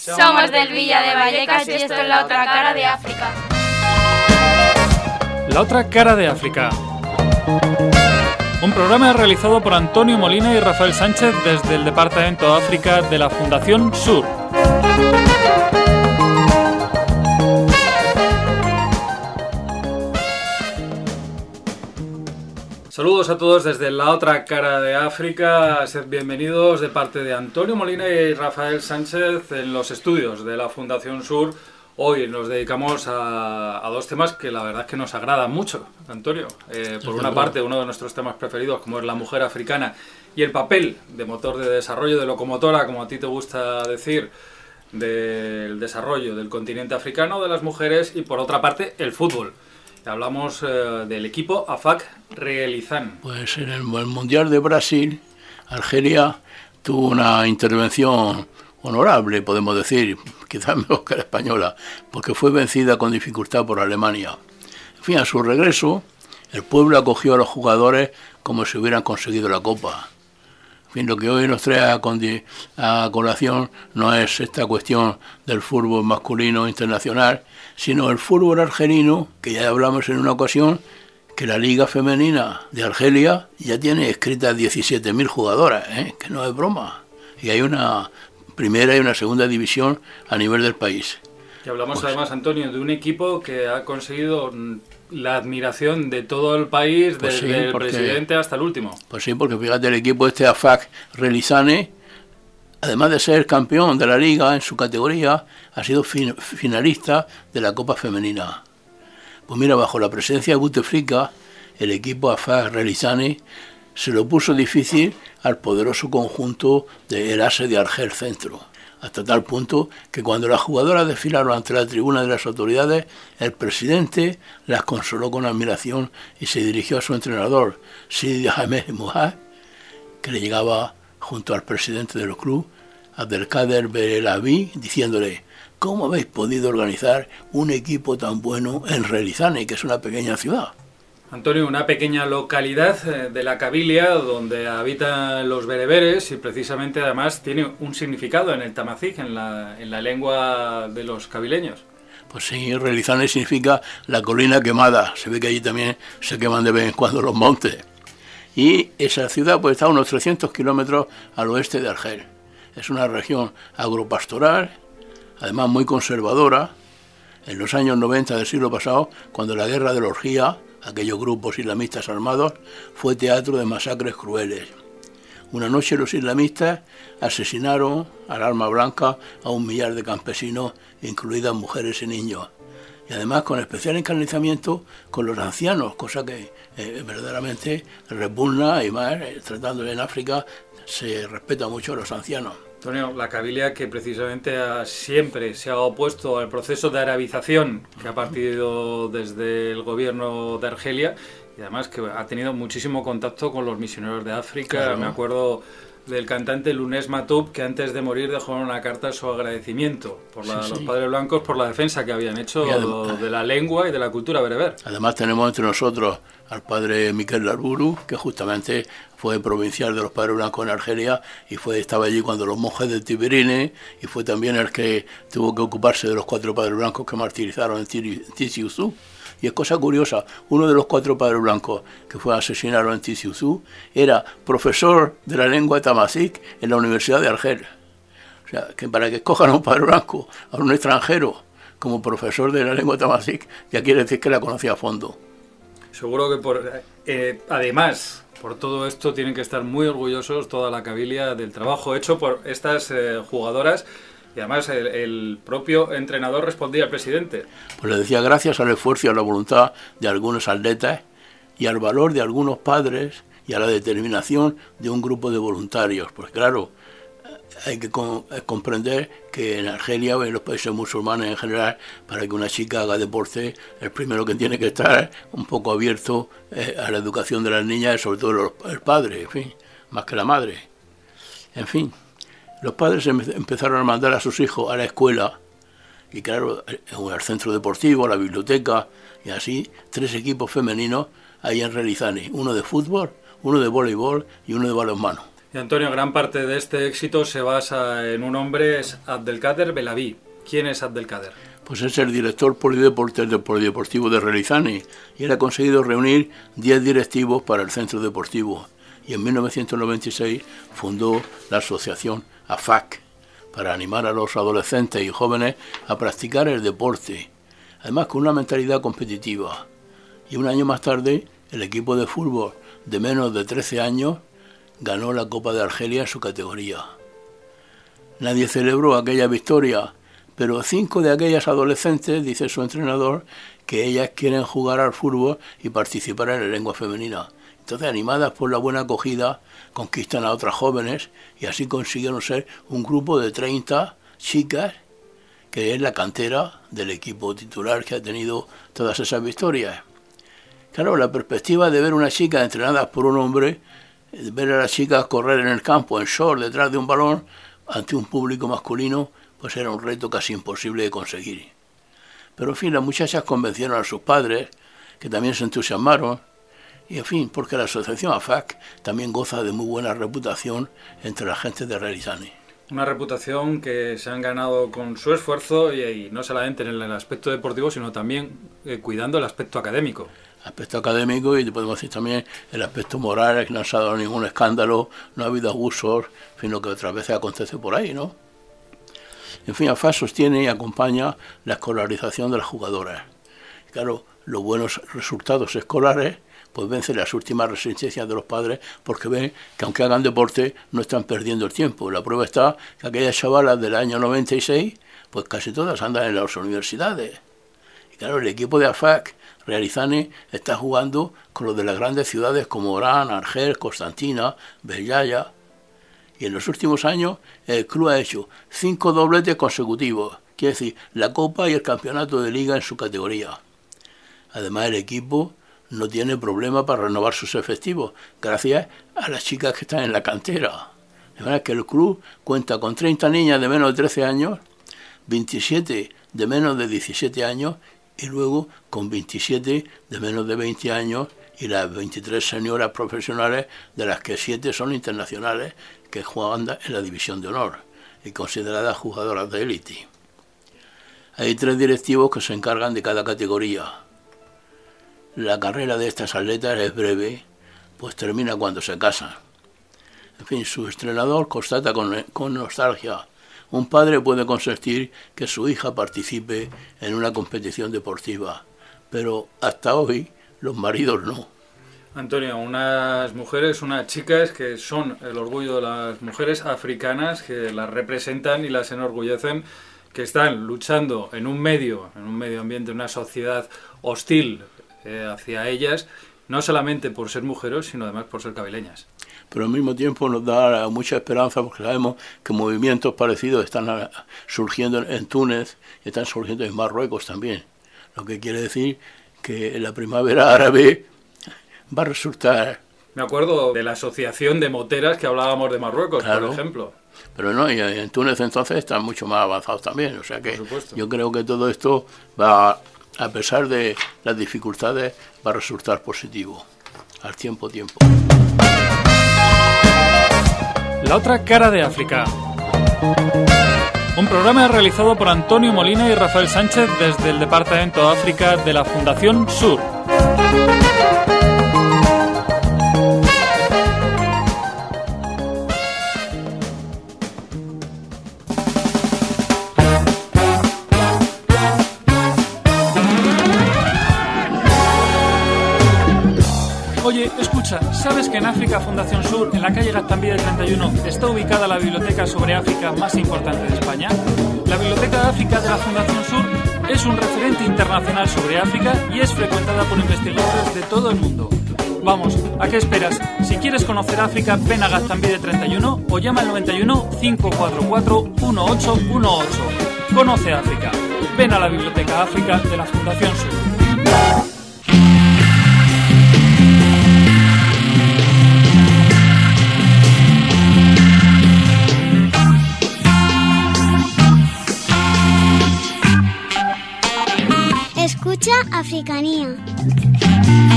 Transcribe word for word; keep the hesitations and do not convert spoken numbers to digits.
Somos del Villa de Vallecas y esto es La Otra Cara de África. La Otra Cara de África. Un programa realizado por Antonio Molina y Rafael Sánchez desde el Departamento de África de la Fundación Sur. Saludos a todos desde La Otra Cara de África. Sed bienvenidos de parte de Antonio Molina y Rafael Sánchez en los estudios de la Fundación Sur. Hoy nos dedicamos a, a dos temas que la verdad es que nos agradan mucho, Antonio. Eh, por una parte, uno de nuestros temas preferidos, como es la mujer africana y el papel de motor de desarrollo, de locomotora, como a ti te gusta decir, del desarrollo del continente africano, de las mujeres, y por otra parte, el fútbol. Hablamos eh, del equipo AFAC Relizán. Pues en el, el Mundial de Brasil, Argelia tuvo una intervención honorable, podemos decir, quizás mejor que la española, porque fue vencida con dificultad por Alemania. En fin, a su regreso, el pueblo acogió a los jugadores como si hubieran conseguido la copa. En fin, lo que hoy nos trae a, condi- a colación no es esta cuestión del fútbol masculino internacional, sino el fútbol argelino, que ya hablamos en una ocasión, que la Liga Femenina de Argelia ya tiene escritas diecisiete mil jugadoras, ¿eh? Que no es broma. Y hay una primera y una segunda división a nivel del país. Y hablamos pues, además, Antonio, de un equipo que ha conseguido la admiración de todo el país, pues desde sí, el porque, presidente hasta el último. Pues sí, porque fíjate, el equipo este AFAC Relizane, además de ser campeón de la Liga en su categoría, ha sido fin, finalista de la Copa Femenina. Pues mira, bajo la presencia de Bouteflika, el equipo AFAC Relizane se lo puso difícil al poderoso conjunto del ASE de Argel Centro, hasta tal punto que cuando las jugadoras desfilaron ante la tribuna de las autoridades, el presidente las consoló con admiración y se dirigió a su entrenador, Sidi Ahmed Mouhad, que le llegaba junto al presidente del club, Abdelkader Belavi, diciéndole: ¿cómo habéis podido organizar un equipo tan bueno en Relizane, que es una pequeña ciudad? Antonio, una pequeña localidad de la Cabilia donde habitan los bereberes y precisamente además tiene un significado en el tamazic, en la, en la lengua de los cabileños. Pues sí, Relizane significa la colina quemada. Se ve que allí también se queman de vez en cuando los montes. Y esa ciudad pues está a unos trescientos kilómetros al oeste de Argel. Es una región agropastoral, además muy conservadora. En los años noventa del siglo pasado, cuando la guerra de la orgía, aquellos grupos islamistas armados, fue teatro de masacres crueles. Una noche los islamistas asesinaron al arma blanca a un millar de campesinos, incluidas mujeres y niños. Y además con especial encarnizamiento con los ancianos, cosa que eh, verdaderamente repugna, y más eh, tratando en África se respeta mucho a los ancianos. Antonio, la Cabilia que precisamente ha, siempre se ha opuesto al proceso de arabización que ha partido desde el gobierno de Argelia y además que ha tenido muchísimo contacto con los misioneros de África. Claro. Me acuerdo del cantante Lounès Matoub, que antes de morir dejó una carta a su agradecimiento por la, sí, sí. los padres blancos por la defensa que habían hecho además, de la lengua y de la cultura bereber. Además tenemos entre nosotros al padre Miquel Larburu, que justamente fue provincial de los padres blancos en Argelia y fue estaba allí cuando los monjes de Tiberine, y fue también el que tuvo que ocuparse de los cuatro padres blancos que martirizaron en Tizi Ouzou. Y es cosa curiosa, uno de los cuatro padres blancos que fue asesinado en Tizi Ouzou era profesor de la lengua tamazic en la Universidad de Argel. O sea, que para que escojan a un padre blanco, a un extranjero, como profesor de la lengua tamazic, ya quiere decir que la conocía a fondo. Seguro que por eh, además, por todo esto tienen que estar muy orgullosos toda la Cabilia del trabajo hecho por estas eh, jugadoras. Y además el, el propio entrenador respondía al presidente. Pues le decía gracias al esfuerzo y a la voluntad de algunos atletas y al valor de algunos padres y a la determinación de un grupo de voluntarios. Pues claro, hay que con, comprender que en Argelia o en los países musulmanes en general, para que una chica haga deporte, el primero que tiene que estar un poco abierto eh, a la educación de las niñas y sobre todo los, el padre, en fin, más que la madre. En fin. Los padres empezaron a mandar a sus hijos a la escuela, y claro, al centro deportivo, a la biblioteca, y así, tres equipos femeninos ahí en Relizane, uno de fútbol, uno de voleibol y uno de balonmano. Y Antonio, gran parte de este éxito se basa en un hombre, es Abdelkader Belaví. ¿Quién es Abdelkader? Pues es el director polideporte del Polideportivo de Relizani y él ha conseguido reunir diez directivos para el centro deportivo. Y en mil novecientos noventa y seis fundó la asociación AFAC para animar a los adolescentes y jóvenes a practicar el deporte, además con una mentalidad competitiva. Y un año más tarde, el equipo de fútbol de menos de trece años ganó la Copa de Argelia en su categoría. Nadie celebró aquella victoria, pero cinco de aquellas adolescentes, dice su entrenador, que ellas quieren jugar al fútbol y participar en la lengua femenina. Entonces, animadas por la buena acogida, conquistan a otras jóvenes y así consiguieron ser un grupo de treinta chicas, que es la cantera del equipo titular que ha tenido todas esas victorias. Claro, la perspectiva de ver una chica entrenada por un hombre, ver a las chicas correr en el campo, en short, detrás de un balón, ante un público masculino, pues era un reto casi imposible de conseguir. Pero en fin, las muchachas convencieron a sus padres, que también se entusiasmaron, y en fin, porque la asociación AFAC también goza de muy buena reputación entre la gente de Relizani. Una reputación que se han ganado con su esfuerzo y, y no solamente en el aspecto deportivo, sino también eh, cuidando el aspecto académico. Aspecto académico y podemos decir también el aspecto moral, que no se ha dado ningún escándalo, no ha habido abusos, en fin, lo que otras veces acontece por ahí, ¿no? En fin, AFAC sostiene y acompaña la escolarización de las jugadoras. Claro, los buenos resultados escolares pues vencen las últimas resistencias de los padres porque ven que aunque hagan deporte no están perdiendo el tiempo. La prueba está que aquellas chavalas del año noventa y seis, pues casi todas andan en las universidades. Y claro, el equipo de AFAC Relizani está jugando con los de las grandes ciudades como Orán, Argel, Constantina, Bellaya. Y en los últimos años el club ha hecho cinco dobletes consecutivos, quiere decir, la Copa y el Campeonato de Liga en su categoría. Además, el equipo no tiene problema para renovar sus efectivos, gracias a las chicas que están en la cantera. De manera que el club cuenta con treinta niñas de menos de trece años, veintisiete de menos de diecisiete años y luego con veintisiete de menos de veinte años y las veintitrés señoras profesionales, de las que siete son internacionales, que juegan en la división de honor y consideradas jugadoras de élite. Hay tres directivos que se encargan de cada categoría. La carrera de estas atletas es breve, pues termina cuando se casan. En fin, su entrenador constata con, con nostalgia: un padre puede consentir que su hija participe en una competición deportiva, pero hasta hoy los maridos no. Antonio, unas mujeres, unas chicas que son el orgullo de las mujeres africanas, que las representan y las enorgullecen, que están luchando en un medio, en un medio ambiente, en una sociedad hostil eh, hacia ellas, no solamente por ser mujeres, sino además por ser cabileñas. Pero al mismo tiempo nos da mucha esperanza porque sabemos que movimientos parecidos están surgiendo en Túnez y están surgiendo en Marruecos también. Lo que quiere decir que la primavera árabe va a resultar... Me acuerdo de la asociación de moteras que hablábamos de Marruecos, claro, por ejemplo. Pero no, y en Túnez entonces están mucho más avanzados también. O sea que yo creo que todo esto va, a pesar de las dificultades, va a resultar positivo. Al tiempo, tiempo. La otra cara de África. Un programa realizado por Antonio Molina y Rafael Sánchez desde el Departamento de África de la Fundación Sur. Oye, escucha, ¿sabes que en África Fundación Sur, en la calle Gaztambide treinta y uno, está ubicada la biblioteca sobre África más importante de España? La Biblioteca de África de la Fundación Sur es un referente internacional sobre África y es frecuentada por investigadores de todo el mundo. Vamos, ¿a qué esperas? Si quieres conocer África, ven a Gaztambide treinta y uno o llama al noventa y uno, cinco cuatro cuatro, uno ocho uno ocho. Conoce África. Ven a la Biblioteca África de la Fundación Sur. Escucha Africanía.